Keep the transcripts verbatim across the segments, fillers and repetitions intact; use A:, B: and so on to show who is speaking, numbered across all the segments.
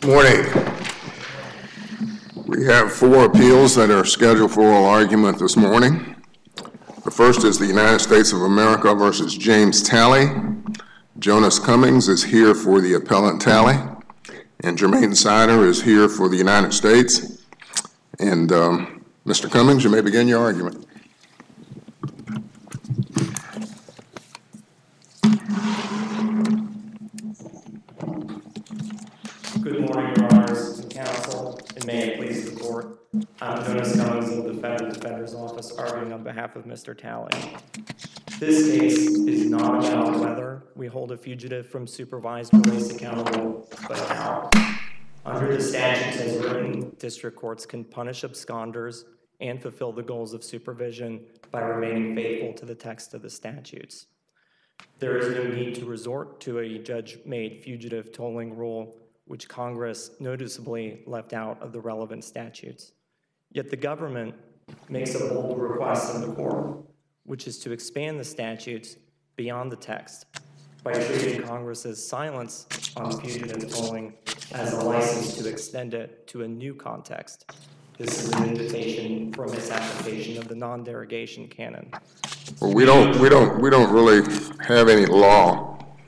A: Morning. We have four appeals that are scheduled for oral argument this morning. The first is the United States of America versus James Talley. Jonas Cummings is here for the appellant Talley, and Jermaine Sider is here for the United States. And um, Mister Cummings, you may begin your argument.
B: Good morning, Your Honors and Counsel, and may it please the Court. I'm Jonas Cummings of the Federal Defender's Office, arguing on behalf of Mister Talley. This case is not about whether we hold a fugitive from supervised release accountable, but how. Under the statutes as written, district courts can punish absconders and fulfill the goals of supervision by remaining faithful to the text of the statutes. There is no need to resort to a judge-made fugitive tolling rule, which Congress noticeably left out of the relevant statutes. Yet the government makes a bold request in the court, which is to expand the statutes beyond the text by treating Congress's silence on fugitive tolling as a license to extend it to a new context. This is an invitation for misapplication of the non-derogation canon.
A: Well, we don't, we don't, we don't really have any law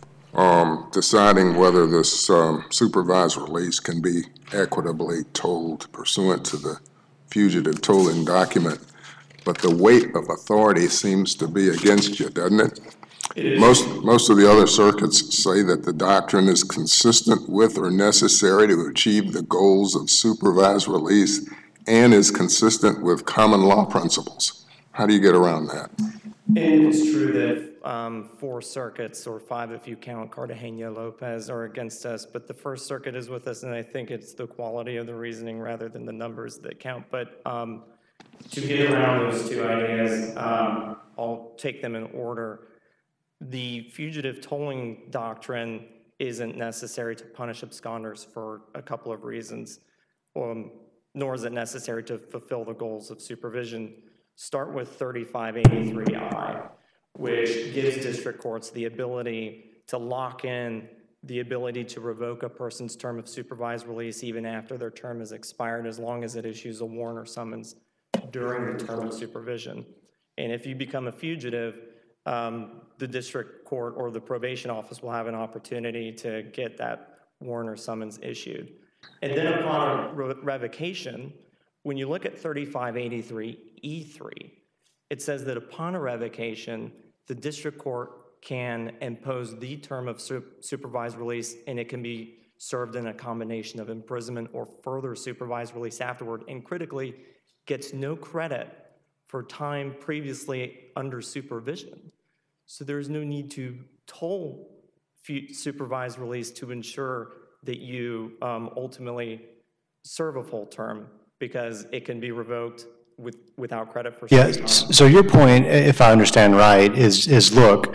A: Um, deciding whether this um, supervised release can be equitably tolled pursuant to the fugitive tolling document, but the weight of authority seems to be against you, doesn't it?
B: it
A: most most of the other circuits say that the doctrine is consistent with or necessary to achieve the goals of supervised release and is consistent with common law principles. How do you get around that?
B: It's true that um, four circuits, or five if you count Cartagena Lopez, are against us, but the First Circuit is with us, and I think it's the quality of the reasoning rather than the numbers that count. But um, to get around those two ideas, um, I'll take them in order. The fugitive tolling doctrine isn't necessary to punish absconders for a couple of reasons, um, nor is it necessary to fulfill the goals of supervision. Start with thirty-five eighty-three I, which gives district courts the ability to lock in the ability to revoke a person's term of supervised release even after their term is expired, as long as it issues a warrant or summons during the term of supervision. And if you become a fugitive, um, the district court or the probation office will have an opportunity to get that warrant or summons issued. And then upon re- revocation, when you look at thirty-five eighty-three E three, it says that upon a revocation, the district court can impose the term of su- supervised release, and it can be served in a combination of imprisonment or further supervised release afterward, and critically, gets no credit for time previously under supervision. So there's no need to toll fu- supervised release to ensure that you um, ultimately serve a full term, because it can be revoked with without credit for
C: yeah,
B: time.
C: So your point, if I understand right, is is look,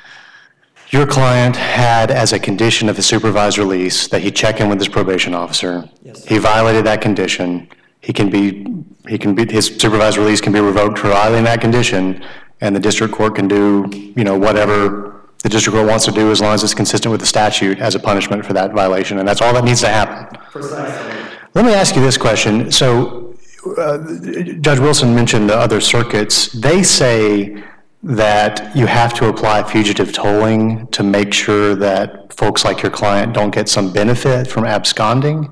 C: your client had as a condition of the supervised release that he check in with his probation officer.
B: Yes,
C: he violated that condition. He can be he can be his supervised release can be revoked for violating that condition, and the district court can do, you know, whatever the district court wants to do as long as it's consistent with the statute as a punishment for that violation, and that's all that needs to happen.
B: Precisely.
C: Let me ask you this question. So, uh, Judge Wilson mentioned the other circuits. They say that you have to apply fugitive tolling to make sure that folks like your client don't get some benefit from absconding.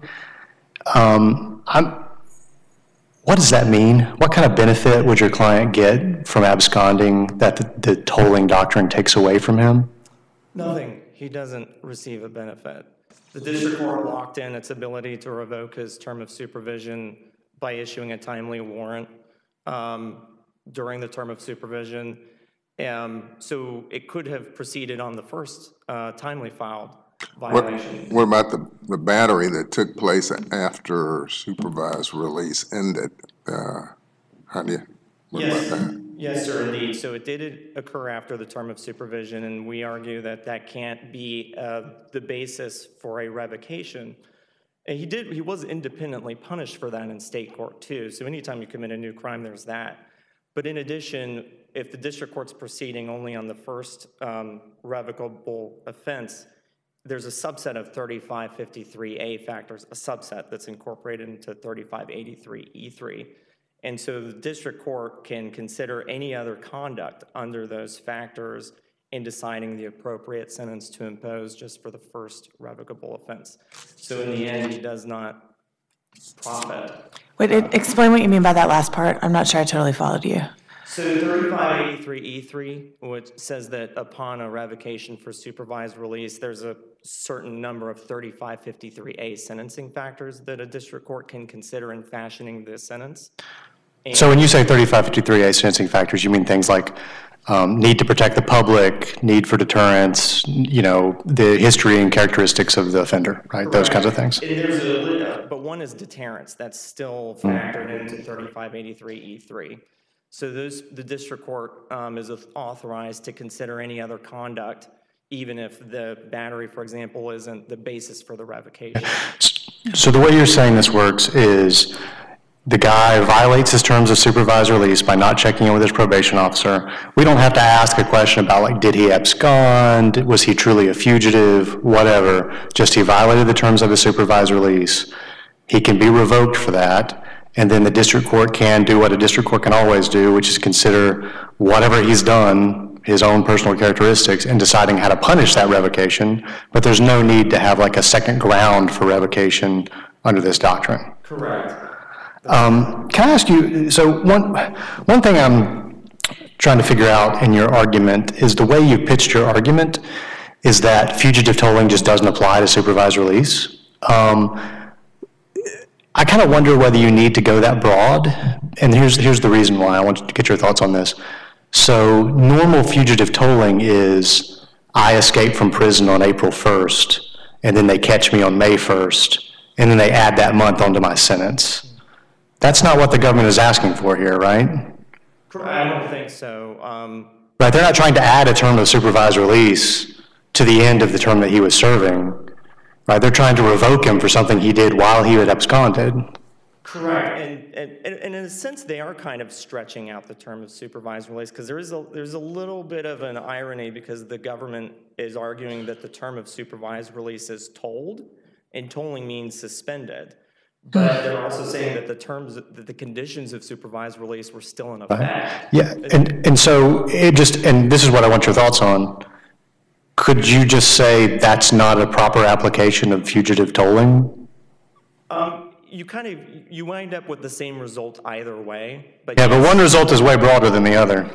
C: Um, I'm, what does that mean? What kind of benefit would your client get from absconding that the, the tolling doctrine takes away from him?
B: Nothing. He doesn't receive a benefit. The district court locked in its ability to revoke his term of supervision by issuing a timely warrant um, during the term of supervision. Um, so it could have proceeded on the first uh, timely filed violation.
A: What, what about the, the battery that took place after supervised release ended? Uh, how do you, what
B: yes.
A: about that?
B: Yes, sir, indeed. So it did occur after the term of supervision, and we argue that that can't be uh, the basis for a revocation. And he did. He was independently punished for that in state court, too. So anytime you commit a new crime, there's that. But in addition, if the district court's proceeding only on the first um, revocable offense, there's a subset of thirty-five fifty-three A factors, a subset that's incorporated into thirty-five eighty-three E three. And so the district court can consider any other conduct under those factors in deciding the appropriate sentence to impose just for the first revocable offense. So in the end, he does not profit.
D: Wait, it, explain what you mean by that last part. I'm not sure I totally followed you.
B: So thirty-five eighty-three E three, which says that upon a revocation for supervised release, there's a certain number of thirty-five fifty-three A sentencing factors that a district court can consider in fashioning this sentence. And
C: So when you say thirty-five fifty-three A sentencing factors, you mean things like um, need to protect the public, need for deterrence, you know, the history and characteristics of the offender, right? Those kinds of things.
B: And there's a, but one is deterrence. That's still factored into thirty-five eighty-three E three. So those, the district court um, is authorized to consider any other conduct, even if the battery, for example, isn't the basis for the revocation.
C: So the way you're saying this works is the guy violates his terms of supervised release by not checking in with his probation officer. We don't have to ask a question about, like, did he abscond? Was he truly a fugitive? Whatever. Just he violated the terms of his supervised release. He can be revoked for that. And then the district court can do what a district court can always do, which is consider whatever he's done, his own personal characteristics, in deciding how to punish that revocation. But there's no need to have like a second ground for revocation under this doctrine.
B: Correct.
C: Um, can I ask you, so one, one thing I'm trying to figure out in your argument is the way you pitched your argument is that fugitive tolling just doesn't apply to supervised release. Um, I kind of wonder whether you need to go that broad, and here's, here's the reason why. I want to get your thoughts on this. So normal fugitive tolling is I escape from prison on April first, and then they catch me on May first, and then they add that month onto my sentence. That's not what the government is asking for here, right?
B: I don't think so. Um,
C: Right, they're not trying to add a term of supervised release to the end of the term that he was serving. Right, they're trying to revoke him for something he did while he had absconded.
B: Correct, and, and, and in a sense, they are kind of stretching out the term of supervised release, because there is a, there's a little bit of an irony, because the government is arguing that the term of supervised release is tolled, and tolling means suspended. But they're also saying that the terms, that the conditions of supervised release were still in effect.
C: Right. Yeah, and, and so it just, and this is what I want your thoughts on. Could you just say that's not a proper application of fugitive tolling?
B: Um, you kind of, you wind up with the same result either way. But
C: Yeah, but one result is way broader than the other.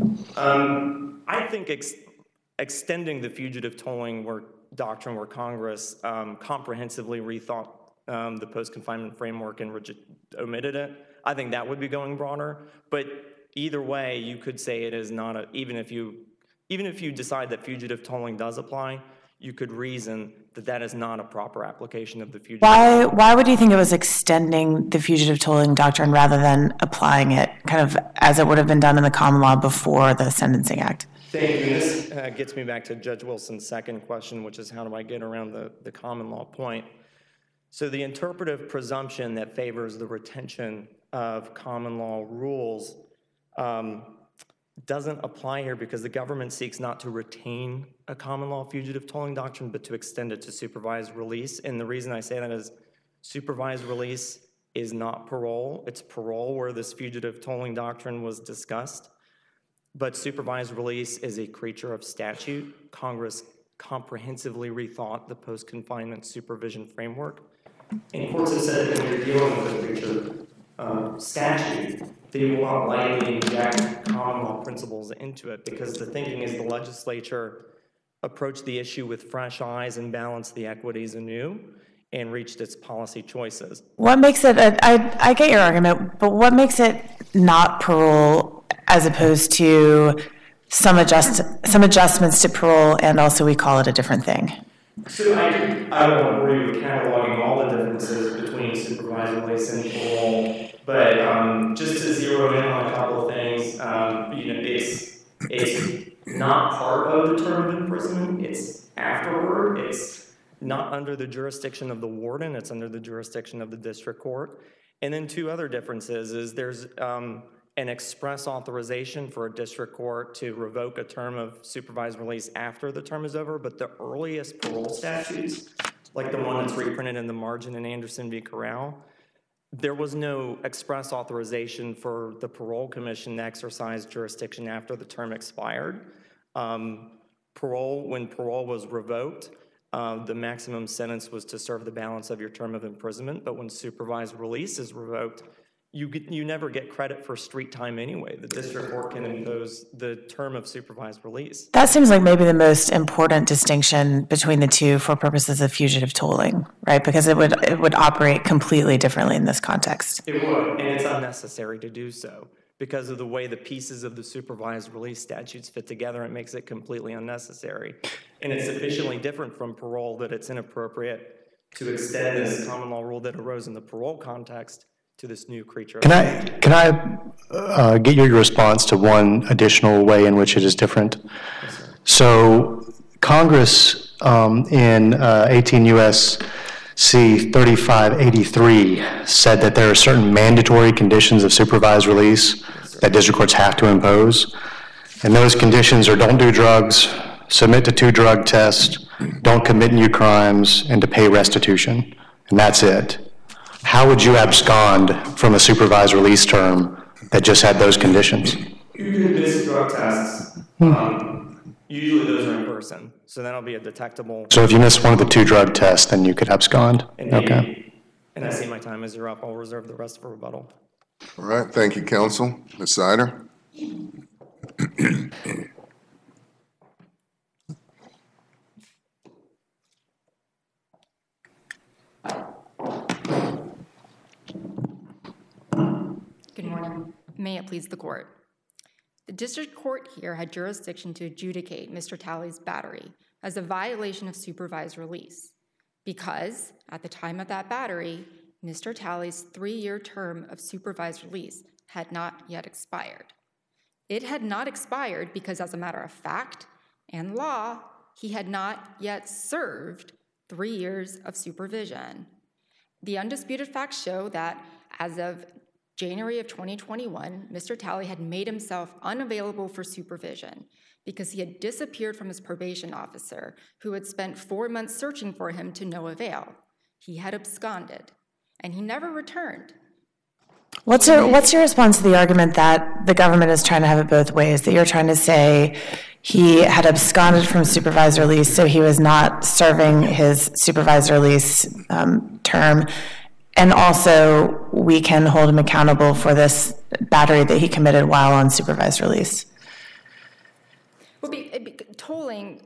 B: Um, I think ex extending the fugitive tolling where, doctrine where Congress um, comprehensively rethought um, the post-confinement framework and omitted it, I think that would be going broader. But either way, you could say it is not a, even if you Even if you decide that fugitive tolling does apply, you could reason that that is not a proper application of the fugitive.
D: Why, why would you think it was extending the fugitive tolling doctrine rather than applying it kind of as it would have been done in the common law before the Sentencing Act?
B: Thank you. This uh, gets me back to Judge Wilson's second question, which is how do I get around the, the common law point? So the interpretive presumption that favors the retention of common law rules um, doesn't apply here because the government seeks not to retain a common law fugitive tolling doctrine, but to extend it to supervised release. And the reason I say that is supervised release is not parole. It's parole where this fugitive tolling doctrine was discussed. But supervised release is a creature of statute. Congress comprehensively rethought the post-confinement supervision framework. And courts have said that when you're dealing with a creature uh, statute, they will not lightly inject common law principles into it because the thinking is the legislature approached the issue with fresh eyes and balanced the equities anew and reached its policy choices.
D: What makes it, a, I, I get your argument, but what makes it not parole as opposed to some adjust, some adjustments to parole and also we call it a different thing?
B: So I, I don't want to worry with cataloging all the differences between supervised release and parole, but um, just to zero in on a couple of things, um, you know, it's, it's not part of the term of imprisonment, it's afterward, it's not under the jurisdiction of the warden, it's under the jurisdiction of the district court. And then two other differences is there's um, an express authorization for a district court to revoke a term of supervised release after the term is over, but the earliest parole statutes, like the one that's reprinted in the margin in Anderson v. Corral, there was no express authorization for the parole commission to exercise jurisdiction after the term expired. Um, parole, when parole was revoked, uh, the maximum sentence was to serve the balance of your term of imprisonment, but when supervised release is revoked, you get, you never get credit for street time anyway. The district court can impose the term of supervised release.
D: That seems like maybe the most important distinction between the two for purposes of fugitive tolling, right? Because it would it would operate completely differently in this context.
B: It would, and it's unnecessary to do so. Because of the way the pieces of the supervised release statutes fit together, it makes it completely unnecessary. And it's sufficiently different from parole that it's inappropriate to extend this common law rule that arose in the parole context to this new creature.
C: Can I, can I uh, get your response to one additional way in which it is different?
B: Yes, sir.
C: So Congress um, in uh, eighteen U S C thirty-five eighty-three said that there are certain mandatory conditions of supervised release that district courts have to impose. And those conditions are don't do drugs, submit to two drug tests, don't commit new crimes, and to pay restitution. And that's it. How would you abscond from a supervised release term that just had those conditions?
B: You can miss drug tests. Um, usually those are in person, so that'll be a detectable.
C: So if you miss one of the two drug tests, then you could abscond?
B: And
C: Okay.
B: maybe, and I see my time is up. I'll reserve the rest for rebuttal.
A: All right, thank you, counsel. Miz Sider?
E: Good morning. May it please the court. The district court here had jurisdiction to adjudicate Mister Talley's battery as a violation of supervised release because, at the time of that battery, Mister Talley's three-year term of supervised release had not yet expired. It had not expired because, as a matter of fact and law, he had not yet served three years of supervision. The undisputed facts show that, as of January of twenty twenty-one, Mister Talley had made himself unavailable for supervision because he had disappeared from his probation officer, who had spent four months searching for him to no avail. He had absconded, and he never returned.
D: What's your, what's your response to the argument that the government is trying to have it both ways, that you're trying to say he had absconded from supervised release, so he was not serving his supervised release um, term, and also we can hold him accountable for this battery that he committed while on supervised release?
E: Well, be, be, tolling,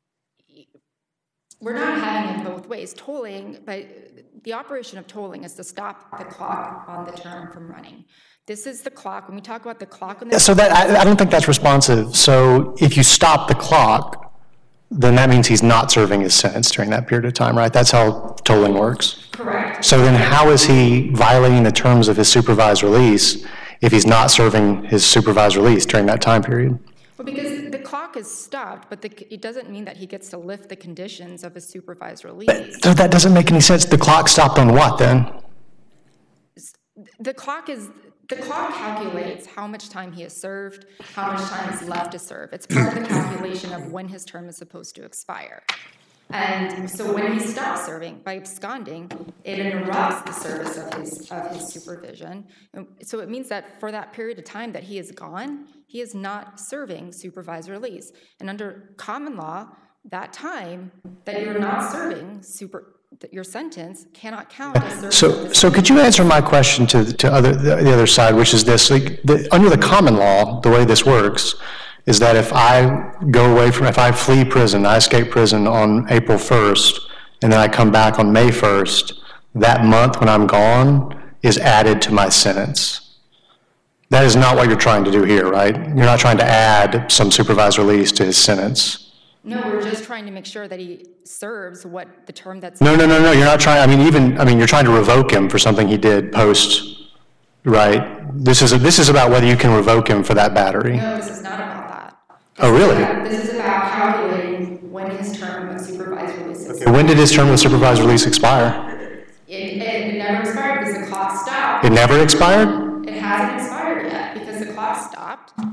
E: we're not having it both ways. Tolling, but the operation of tolling is to stop the clock on the term from running. This is the clock. When we talk about the clock on the
C: So that, I, I don't think that's responsive. So if you stop the clock, then that means he's not serving his sentence during that period of time, right? That's how tolling works.
E: Correct.
C: So then how is he violating the terms of his supervised release if he's not serving his supervised release during that time period?
E: Well, because the clock is stopped, but the, it doesn't mean that he gets to lift the conditions of his supervised release.
C: So that doesn't make any sense. The clock stopped on what then?
E: The clock is, the clock calculates how much time he has served, how much time is left to serve. It's part of the calculation of when his term is supposed to expire. And so when he stops serving by absconding, it interrupts the service of his of his supervision. And so it means that for that period of time that he is gone, he is not serving supervised release. And under common law, that time that you're not serving super that your sentence cannot count as service.
C: So, so could you answer my question to to other the, the other side, which is this: like the, under the common law, the way this works is that if I go away from, if I flee prison, I escape prison on April first, and then I come back on May first, that month when I'm gone is added to my sentence. That is not what you're trying to do here, right? You're not trying to add some supervised release to his sentence.
E: No, we're just trying to make sure that he serves what the term that's.
C: No, no, no, no, you're not trying, I mean, even, I mean, you're trying to revoke him for something he did post, right? This is, a, this is about whether you can revoke him for that battery.
E: No, this is not about that.
C: Oh, really?
E: This is about calculating when his term of supervised release is.
C: When did his term of supervised release expire?
E: It, it never expired because the clock stopped.
C: It never expired?
E: It hasn't expired yet because the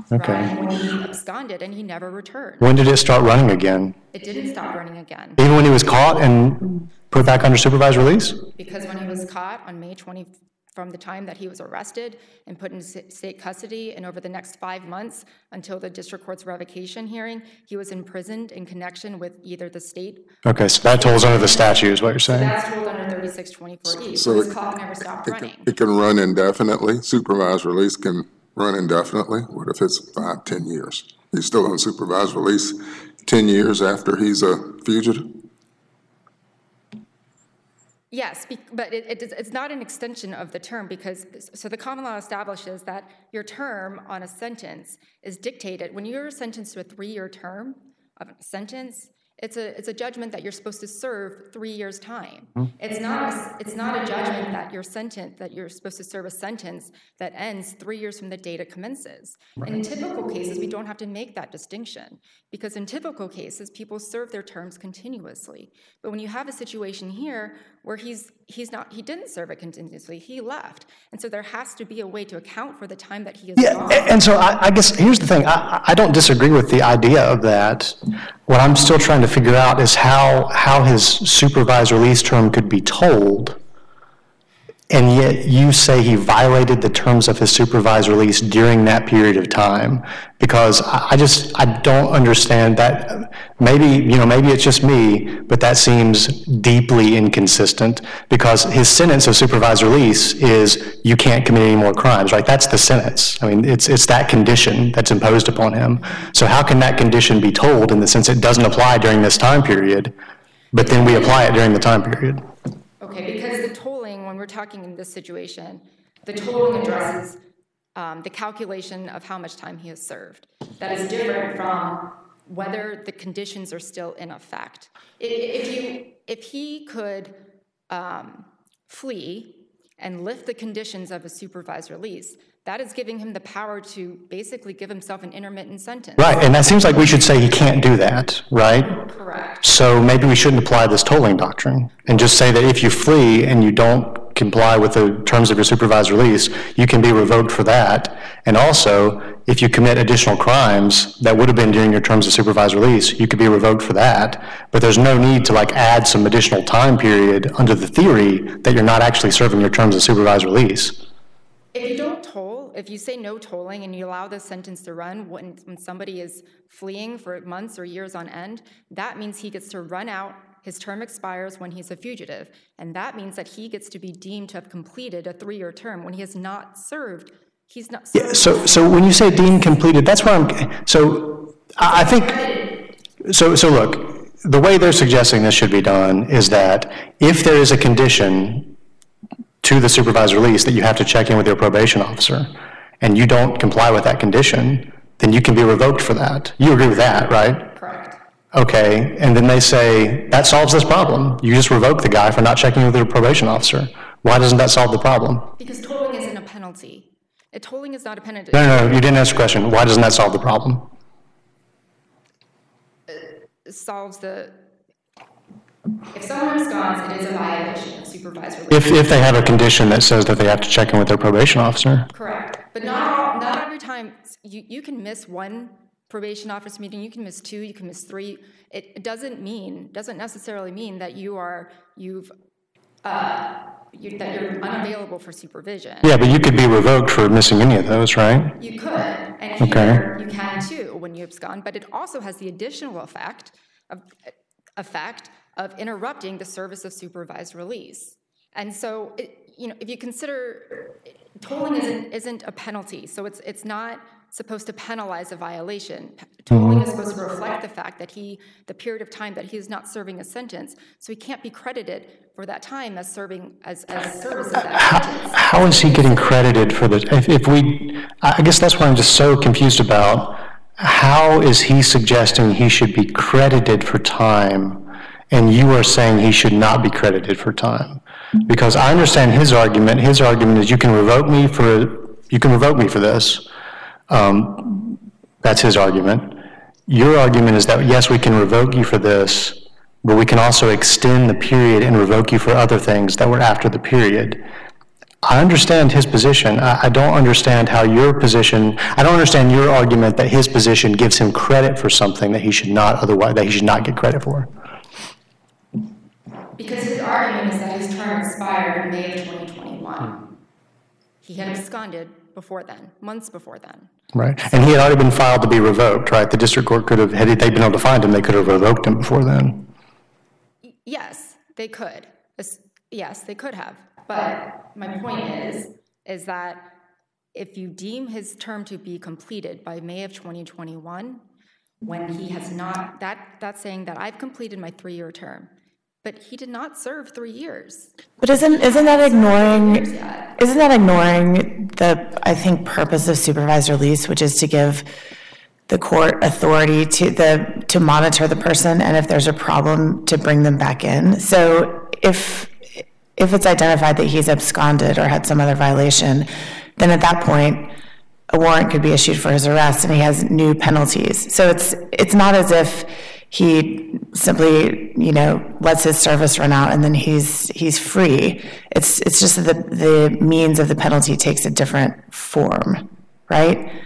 C: Okay.
E: right, when he absconded and he never returned.
C: When did it start running again?
E: It didn't stop running again,
C: Even when he was caught and put back under supervised release?
E: because when he was caught on May twentieth, from the time that he was arrested and put in state custody, and over the next five months until the district court's revocation hearing, he was imprisoned in connection with either the state.
C: Okay, so that tolls under the statute is what you're saying?
E: That's ruled under thirty-six twenty-four E,
A: So
E: so his
A: it-
E: clock never stopped
A: It
E: running.
A: can- It can run indefinitely. Supervised release can run indefinitely. What if it's five, ten years? He's still on supervised release ten years after he's a fugitive?
E: Yes, be- but it, it, is- it's not an extension of the term because, so the common law establishes that your term on a sentence is dictated, when you're sentenced to a three-year term of a sentence, it's a, it's a judgment that you're supposed to serve three years' time. It's not, a- it's not a judgment that you're sentenced, that you're supposed to serve a sentence that ends three years from the date it commences. And in typical cases, we don't have to make that distinction because in typical cases, people serve their terms continuously. But when you have a situation here where he's, he's not, he didn't serve it continuously, he left. And so there has to be a way to account for the time that he is
C: Yeah,
E: gone.
C: a- and so I, I guess, here's the thing, I, I don't disagree with the idea of that. What I'm still trying to figure out is how, how his supervised release term could be told, and yet you say he violated the terms of his supervised release during that period of time. Because I, I just, I don't understand that. Maybe, you know, maybe it's just me, but that seems deeply inconsistent because his sentence of supervised release is you can't commit any more crimes, right? That's the sentence. I mean, it's, it's that condition that's imposed upon him. So how can that condition be told in the sense it doesn't apply during this time period, but then we apply it during the time period?
E: Okay, because the tolling, when we're talking in this situation, the tolling addresses um, the calculation of how much time he has served. That is different from whether the conditions are still in effect. I- If you, if he could um, flee and lift the conditions of a supervised release, that is giving him the power to basically give himself an intermittent sentence.
C: Right, and that seems like we should say he can't do that, right?
E: Correct.
C: So maybe we shouldn't apply this tolling doctrine and just say that if you flee and you don't comply with the terms of your supervised release, you can be revoked for that. And also, if you commit additional crimes that would have been during your terms of supervised release, you could be revoked for that. But there's no need to like add some additional time period under the theory that you're not actually serving your terms of supervised release.
E: If you don't toll, if you say no tolling and you allow the sentence to run when, when somebody is fleeing for months or years on end, that means he gets to run out, his term expires when he's a fugitive, and that means that he gets to be deemed to have completed a three-year term when he has not served, he's not served.
C: Yeah, so, so when you say deemed completed, that's where I'm, so I I think, so, so look, the way they're suggesting this should be done is that if there is a condition to the supervised release that you have to check in with your probation officer, and you don't comply with that condition, then you can be revoked for that. You agree with that, right?
E: Correct.
C: Okay, and then they say, that solves this problem. You just revoke the guy for not checking with your probation officer. Why doesn't that solve the problem?
E: Because tolling isn't a penalty. A tolling is not a penalty.
C: No, no, no, you didn't answer the question. Why doesn't that solve the problem?
E: It solves the, if someone absconds, it is a violation of supervised release.
C: If, if they have a condition that says that they have to check in with their probation officer.
E: Correct. But not, not every time, you, you can miss one probation office meeting, you can miss two, you can miss three. It, it doesn't mean, doesn't necessarily mean that you are, you've, uh, you, that you're unavailable for supervision.
C: Yeah, but you could be revoked for missing any of those, right?
E: You could, and
C: Okay.
E: here you can too when you abscond, but it also has the additional effect of, effect of interrupting the service of supervised release. And so, it, you know, if you consider, tolling isn't, isn't a penalty, so it's, it's not supposed to penalize a violation. Tolling is supposed to reflect the fact that he, the period of time that he is not serving a sentence, so he can't be credited for that time as serving, as, as service of that sentence.
C: How is he getting credited for the, if, if we, I guess that's what I'm just so confused about. How is he suggesting he should be credited for time, and you are saying he should not be credited for time? Because I understand his argument. His argument is you can revoke me for, you can revoke me for this. Um, that's his argument. Your argument is that, yes, we can revoke you for this, but we can also extend the period and revoke you for other things that were after the period. I understand his position. I, I don't understand how your position, I don't understand your argument that his position gives him credit for something that he should not otherwise, that he should not get credit for.
E: Because his argument is that his term expired in May of twenty twenty-one. He had absconded before then, months before then.
C: Right. And he had already been filed to be revoked, right? The district court could have, had they been able to find him, they could have revoked him before then.
E: Yes, they could. As- Yes, they could have. But my point is, is that if you deem his term to be completed by May of twenty twenty-one, when he has not, that that's saying that I've completed my three-year term, but he did not serve three years.
D: But isn't, isn't that ignoring, isn't that ignoring the, I think, purpose of supervised release, which is to give the court authority to the, to monitor the person, and if there's a problem, to bring them back in? So if, if it's identified that he's absconded or had some other violation, then at that point, a warrant could be issued for his arrest and he has new penalties. So it's, it's not as if he simply, you know, lets his service run out and then he's, he's free. It's, it's just that the, the means of the penalty takes a different form, right?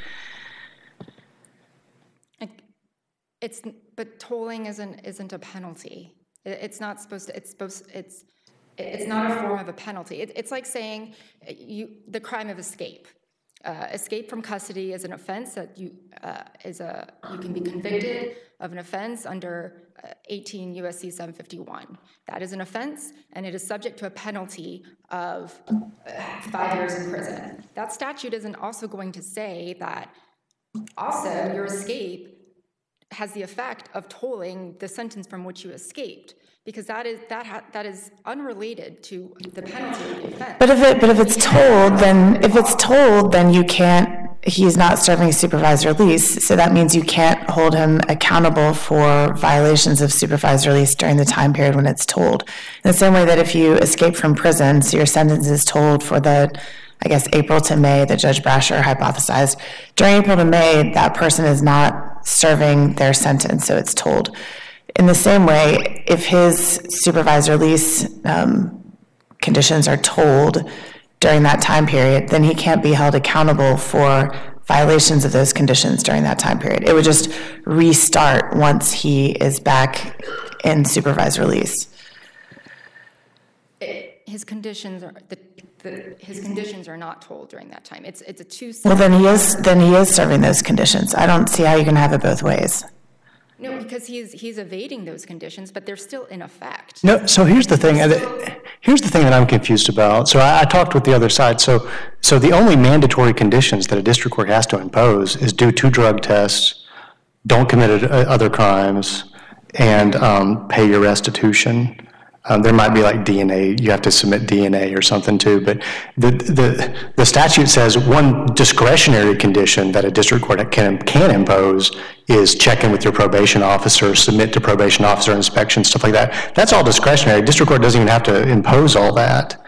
E: It's, but tolling isn't, isn't a penalty. It- It's not supposed to, it's supposed, it's, it's not a form of a penalty. It, it's like saying you, the crime of escape. Uh, escape from custody is an offense that you, uh, is a, you can be convicted of an offense under uh, eighteen U S C seven fifty-one. That is an offense, and it is subject to a penalty of uh, five years in prison. That statute isn't also going to say that also your escape has the effect of tolling the sentence from which you escaped, because that is that ha- that is unrelated to the penalty of the offense.
D: But if it, but if it's told, then, if it's told, then you can't, he's not serving supervised release, so that means you can't hold him accountable for violations of supervised release during the time period when it's told. In the same way that if you escape from prison, so your sentence is told for the, I guess, April to May that Judge Brasher hypothesized, during April to May, that person is not serving their sentence, so it's told. In the same way, if his supervised release um, conditions are told during that time period, then he can't be held accountable for violations of those conditions during that time period. It would just restart once he is back in supervised release.
E: It, his conditions are the, the his conditions are not told during that time. It's it's a two.
D: Well, then he is then he is serving those conditions. I don't see how you can have it both ways.
E: No, because he's he's evading those conditions, but they're still in effect.
C: No, so here's the thing, and here's the thing that I'm confused about. So I, I talked with the other side. So, so the only mandatory conditions that a district court has to impose is do two drug tests, don't commit other crimes, and um, pay your restitution. Um, there might be like D N A, you have to submit D N A or something too, but the, the, the statute says one discretionary condition that a district court can, can impose is check in with your probation officer, submit to probation officer inspection, stuff like that. That's all discretionary. District court doesn't even have to impose all that.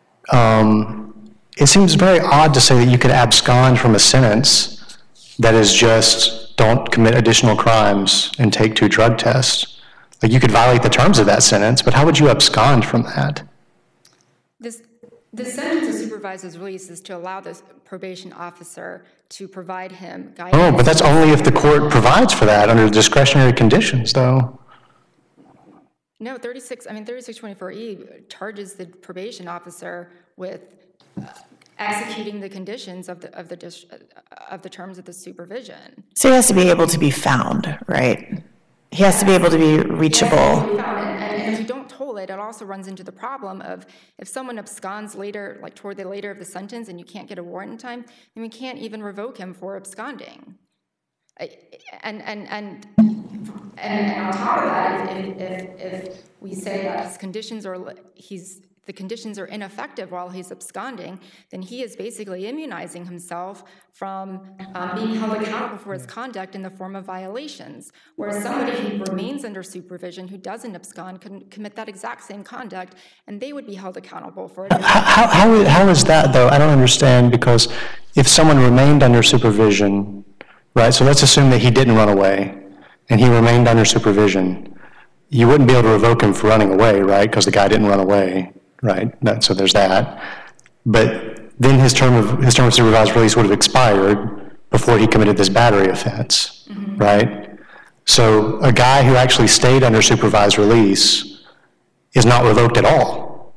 C: Um, it seems very odd to say that you could abscond from a sentence that is just don't commit additional crimes and take two drug tests. Like, you could violate the terms of that sentence, but how would you abscond from that?
E: This the sentence of supervised release is to allow the probation officer to provide him guidance.
C: Oh, but that's only if the court provides for that under discretionary conditions, though.
E: No, thirty-six. I mean, thirty-six twenty-four E charges the probation officer with uh, executing the conditions of the of the dis, uh, of the terms of the supervision.
D: So he has to be able to be found, right? He has to be able to be reachable.
E: And, and if you don't toll it, it also runs into the problem of if someone absconds later, like toward the later of the sentence, and you can't get a warrant in time, then we can't even revoke him for absconding. And and and and, and on top of that, if, if if we say that his conditions are he's the conditions are ineffective while he's absconding, then he is basically immunizing himself from um, being held accountable for his conduct in the form of violations. Whereas somebody who remains under supervision, who doesn't abscond, can commit that exact same conduct, and they would be held accountable for it.
C: How, how, how is that, though? I don't understand, because if someone remained under supervision, right, so let's assume that he didn't run away, and he remained under supervision, you wouldn't be able to revoke him for running away, right, because the guy didn't run away. Right, that, so there's that. but then his term of, his term of supervised release would have expired before he committed this battery offense, right? So a guy who actually stayed under supervised release is not revoked at all.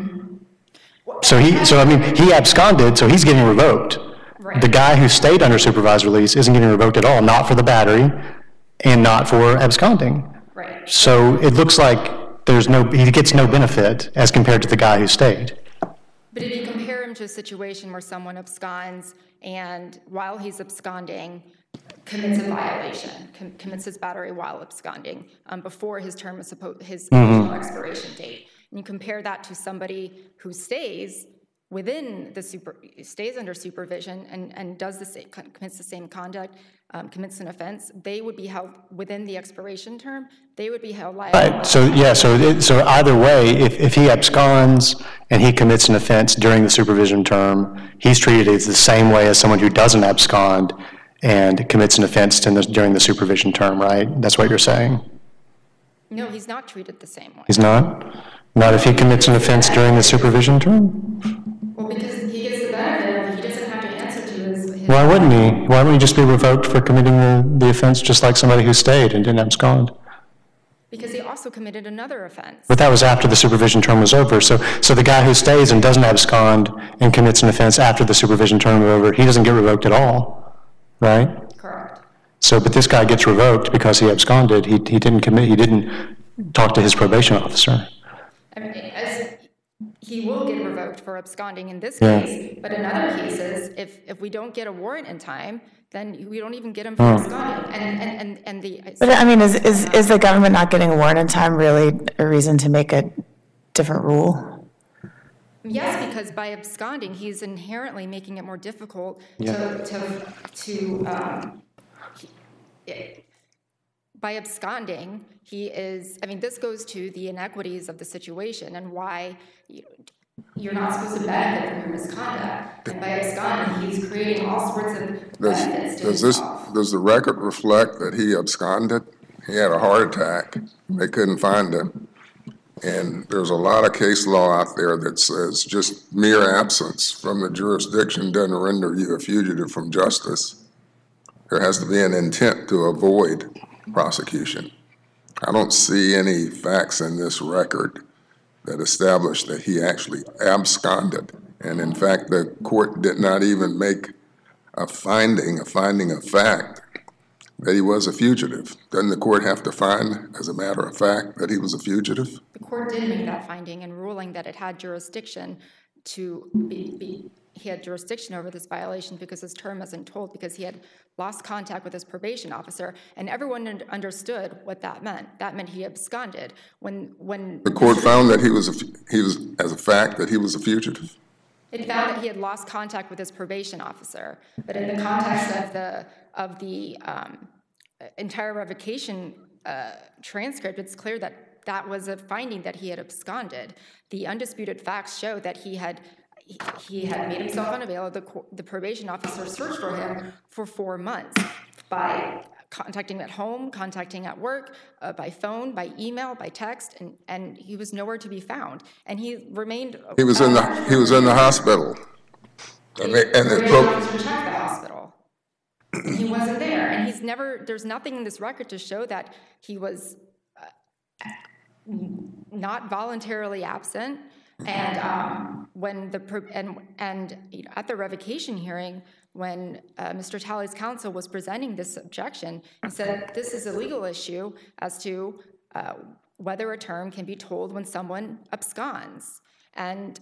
C: So he, so I mean, he absconded, so he's getting revoked.
E: Right.
C: The guy who stayed under supervised release isn't getting revoked at all, not for the battery and not for absconding.
E: Right.
C: So it looks like there's no, he gets no benefit as compared to the guy who stayed.
E: But if you compare him to a situation where someone absconds and while he's absconding, commits a violation, com- commits his battery while absconding, um, before his term is supposed, his original expiration date, and you compare that to somebody who stays within the super, stays under supervision and, and does the same, commits the same conduct, um, commits an offense, they would be held within the expiration term, they would be held liable.
C: Right, so, yeah, so, it- so either way, if, if he absconds and he commits an offense during the supervision term, he's treated as the same way as someone who doesn't abscond and commits an offense in the, during the supervision term, right? That's what you're saying?
E: No, he's not treated the same way.
C: He's not? Not if he commits an offense during the supervision term?
E: Well, because he gets the benefit of, he doesn't have to answer to his. his
C: Why wouldn't he? Why wouldn't he just be revoked for committing the, the offense just like somebody who stayed and didn't abscond?
E: Because he also committed another offense.
C: But that was after the supervision term was over. So, so the guy who stays and doesn't abscond and commits an offense after the supervision term is over, he doesn't get revoked at all, right?
E: Correct.
C: So, but this guy gets revoked because he absconded. He, he didn't commit, he didn't talk to his probation officer.
E: I mean, as, he will get revoked for absconding in this
C: Yeah.
E: case, but in other cases, if, if we don't get a warrant in time, then we don't even get him for absconding. And, and, and, and the.
D: But I mean, is, is, is the government not getting a warrant in time really a reason to make a different rule?
E: Yes, because by absconding, he's inherently making it more difficult to, to, to, um, he- it- by absconding, he is, I mean, this goes to the inequities of the situation and why you, you're not supposed to benefit from your misconduct. And by absconding, he's creating all sorts of
A: Does,
E: benefits to
A: does this,
E: himself.
A: does the record reflect that he absconded? He had a heart attack. They couldn't find him. And there's a lot of case law out there that says just mere absence from the jurisdiction doesn't render you a fugitive from justice. There has to be an intent to avoid prosecution. I don't see any facts in this record that establish that he actually absconded. And in fact, the court did not even make a finding, a finding of fact, that he was a fugitive. Doesn't the court have to find, as a matter of fact, that he was a fugitive?
E: The court did make that finding in ruling that it had jurisdiction to be, be, he had jurisdiction over this violation because his term isn't told, because he had lost contact with his probation officer, and everyone un- understood what that meant. That meant he absconded. When, when
A: The court found that he was, a, fu- he was, as a fact, that he was a fugitive?
E: it found that he had lost contact with his probation officer, but in the context of the of the um, entire revocation uh, transcript, it's clear that that was a finding that he had absconded. The undisputed facts show that he had he, he had made himself unavailable. The, co- the probation officer searched for him for four months by contacting at home, contacting at work, uh, by phone, by email, by text, and, and he was nowhere to be found. And he remained.
A: He was in the, he was in the hospital. I mean, and
E: The
A: it
E: probation
A: broke,
E: officer checked the hospital. He wasn't there, and he's never. There's nothing in this record to show that he was uh, not voluntarily absent. And um, when the pro- and and you know, at the revocation hearing, when uh, Mister Talley's counsel was presenting this objection, he said this is a legal issue as to uh, whether a term can be told when someone absconds, and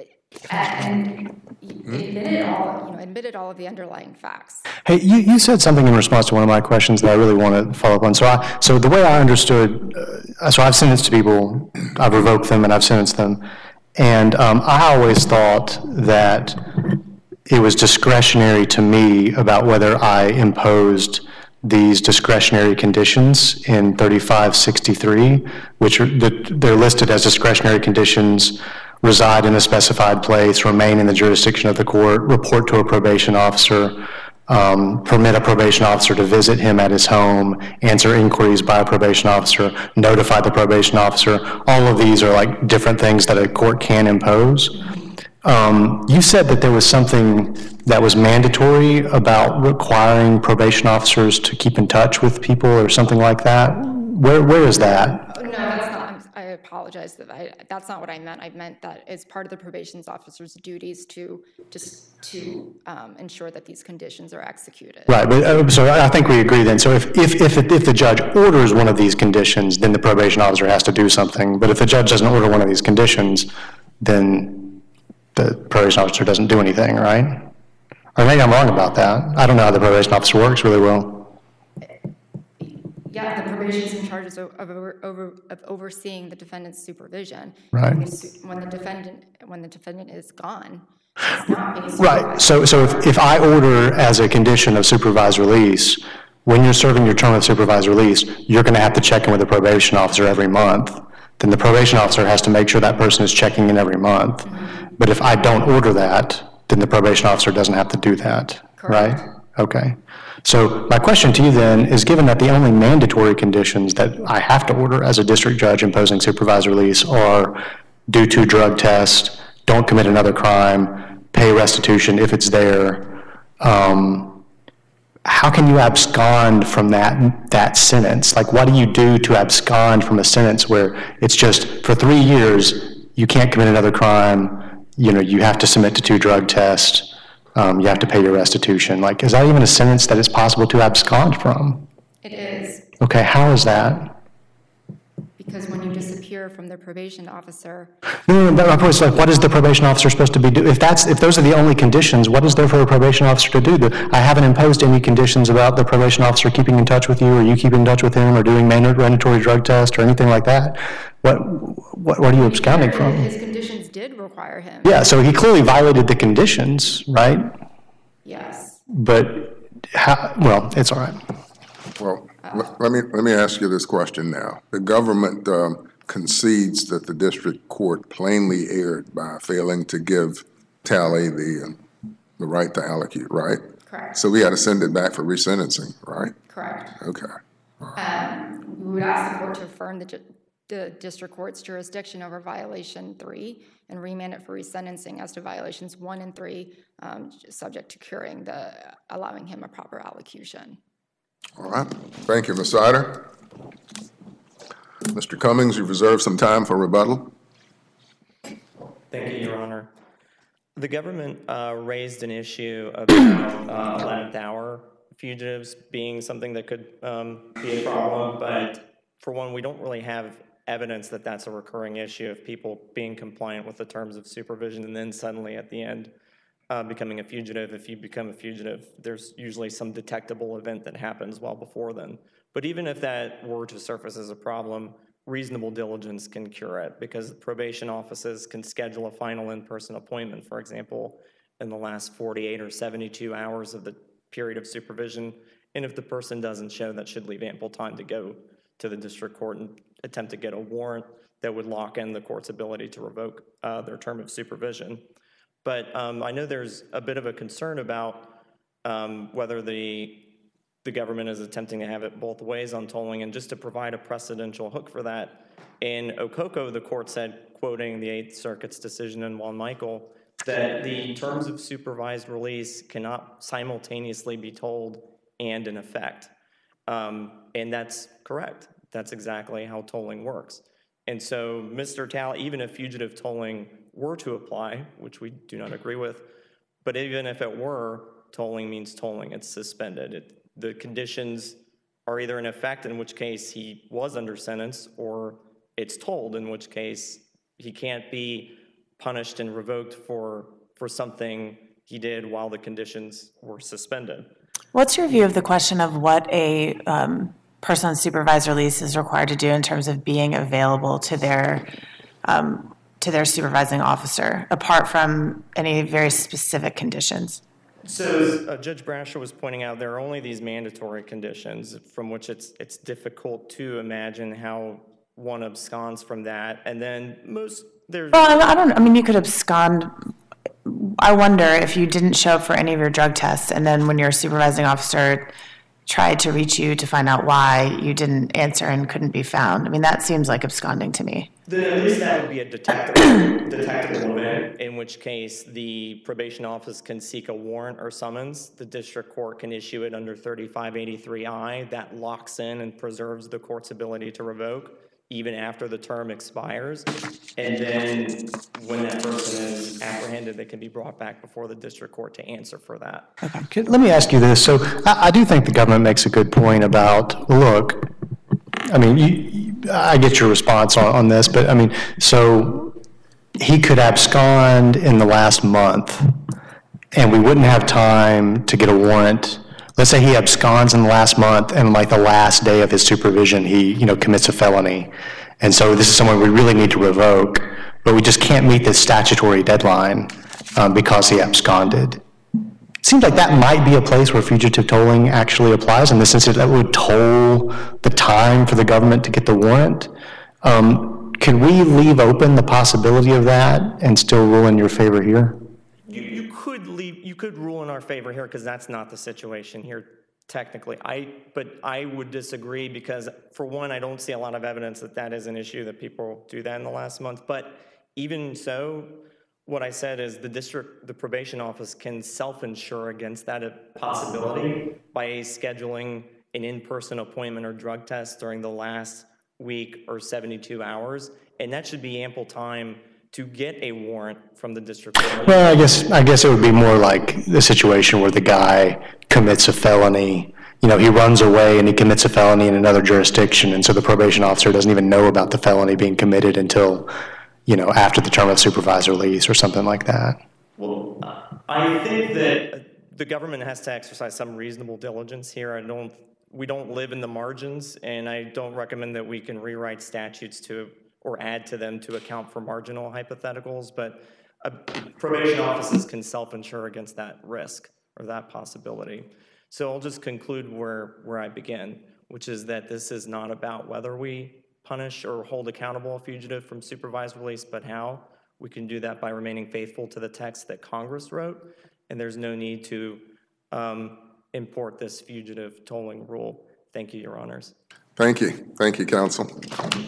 E: and he admitted all you know admitted all of the underlying facts.
C: Hey, you, you said something in response to one of my questions that I really want to follow up on. So I, so the way I understood, uh, so I've sentenced people, I've revoked them and I've sentenced them. And um, I always thought that it was discretionary to me about whether I imposed these discretionary conditions in thirty-five sixty-three, which are, they're listed as discretionary conditions: reside in a specified place, remain in the jurisdiction of the court, report to a probation officer, um, permit a probation officer to visit him at his home, answer inquiries by a probation officer, notify the probation officer. All of these are like different things that a court can impose. Um, you said that there was something that was mandatory about requiring probation officers to keep in touch with people or something like that. Where, where is that?
E: No, that's not, I'm- I apologize, that I, that's not what I meant. I meant that it's part of the probation officer's duties to, just to um, ensure that these conditions are executed.
C: Right, but, uh, so I think we agree then. So if, if, if, it- if the judge orders one of these conditions, then the probation officer has to do something. But if the judge doesn't order one of these conditions, then the probation officer doesn't do anything, right? Or maybe I'm wrong about that. I don't know how the probation officer works really well.
E: Yeah, the probation is in charge of, of, over, of overseeing the defendant's supervision.
C: Right.
E: When the, su- when the defendant, when the defendant is gone, it's not being
C: Right,
E: supervised.
C: so, so if, if I order as a condition of supervised release, when you're serving your term of supervised release, you're gonna have to check in with the probation officer every month. Then the probation officer has to make sure that person is checking in every month. But if I don't order that, then the probation officer doesn't have to do that, right?
E: Correct.
C: Okay. So my question to you then is, given that the only mandatory conditions that I have to order as a district judge imposing supervised release are do two drug tests, don't commit another crime, pay restitution if it's there, um, how can you abscond from that, that sentence? Like, what do you do to abscond from a sentence where it's just, for three years, you can't commit another crime, you know, you have to submit to two drug tests, um, you have to pay your restitution? Like, is that even a sentence that is possible to abscond from?
E: It is,
C: Okay, how is that?
E: because when you disappear from the probation officer,
C: No, no, no, my point is, like, what is the probation officer supposed to be do? If that's, if those are the only conditions, what is there for a probation officer to do? The- I haven't imposed any conditions about the probation officer keeping in touch with you, or you keeping in touch with him, or doing mandatory drug test, or anything like that. What, what, what are you absconding from?
E: his conditions did require him.
C: Yeah, so he clearly violated the conditions, right?
E: Yes.
C: But how, well, it's all right.
A: Well, let let me, let me ask you this question now. The government um, concedes that the district court plainly erred by failing to give Talley the, uh, the right to allocute, right?
E: Correct.
A: So we got to send it back for resentencing, right?
E: Correct.
A: Okay.
E: We would ask the court to affirm the, ju- the district court's jurisdiction over violation three and remand it for resentencing as to violations one and three, um, subject to curing the, allowing him a proper allocution.
A: All right. Thank you, Miz Sider. Mister Cummings, you've reserved some time for rebuttal.
B: Thank you, Your Honor. The government uh, raised an issue about uh, eleventh hour fugitives being something that could um, be a problem, but for one, we don't really have evidence that that's a recurring issue of people being compliant with the terms of supervision and then suddenly at the end uh, becoming a fugitive. If you become a fugitive, there's usually some detectable event that happens well before then. But even if that were to surface as a problem, reasonable diligence can cure it, because probation offices can schedule a final in-person appointment, for example, in the last forty-eight or seventy-two hours of the period of supervision. And if the person doesn't show, that should leave ample time to go to the district court and attempt to get a warrant that would lock in the court's ability to revoke uh, their term of supervision. But um, I know there's a bit of a concern about um, whether the the government is attempting to have it both ways on tolling. And just to provide a precedential hook for that, in Okoko, the court said, quoting the Eighth Circuit's decision in Juan Michael, that the terms of supervised release cannot simultaneously be tolled and in effect. Um, and that's correct. That's exactly how tolling works. And so Mister Talley, even if fugitive tolling were to apply, which we do not agree with, but even if it were, tolling means tolling. It's suspended. It, the conditions are either in effect, in which case he was under sentence, or it's tolled, in which case he can't be punished and revoked for, for something he did while the conditions were suspended.
D: What's your view of the question of what a um, person on supervised release is required to do in terms of being available to their um, to their supervising officer, apart from any very specific conditions?
B: So as uh, Judge Brasher was pointing out, there are only these mandatory conditions from which it's it's difficult to imagine how one absconds from that. And then most there's
D: Well, I don't, I mean, you could abscond. I wonder if you didn't show up for any of your drug tests, and then when your supervising officer tried to reach you to find out why, you didn't answer and couldn't be found. I mean, that seems like absconding to me.
B: Then at least that would be a detectable, detectable event, in which case the probation office can seek a warrant or summons. The district court can issue it under thirty-five eighty-three I. That locks in and preserves the court's ability to revoke even after the term expires. And then when that person is apprehended, they can be brought back before the district court to answer for that.
C: Okay, let me ask you this. So I, I do think the government makes a good point about, look, I mean, you, you, I get your response on, on this, but I mean, so he could abscond in the last month, and we wouldn't have time to get a warrant. Let's say he absconds in the last month, and like the last day of his supervision, he, you know, commits a felony. And so this is someone we really need to revoke, but we just can't meet this statutory deadline um, because he absconded. Seems like that might be a place where fugitive tolling actually applies, in the sense that that would toll the time for the government to get the warrant. Um, could we leave open the possibility of that and still rule in your favor here?
B: You, you could leave, you could rule in our favor here because that's not the situation here technically. I, but I would disagree because, for one, I don't see a lot of evidence that that is an issue, that people do that in the last month. But even so, what I said is the district, the probation office can self-insure against that possibility by scheduling an in-person appointment or drug test during the last week or seventy-two hours. And that should be ample time to get a warrant from the district court.
C: Well, I guess, I guess it would be more like the situation where the guy commits a felony. You know, he runs away and he commits a felony in another jurisdiction, and so the probation officer doesn't even know about the felony being committed until, you know, after the term of supervised release or something like that.
B: Well, I think that the government has to exercise some reasonable diligence here. I don't, we don't live in the margins, and I don't recommend that we can rewrite statutes to or add to them to account for marginal hypotheticals, but uh, probation offices can self-insure against that risk or that possibility. So I'll just conclude where, where I begin, which is that this is not about whether we punish or hold accountable a fugitive from supervised release, but how. We can do that by remaining faithful to the text that Congress wrote, and there's no need to um, import this fugitive tolling rule. Thank you, Your Honors.
A: Thank you. Thank you, counsel.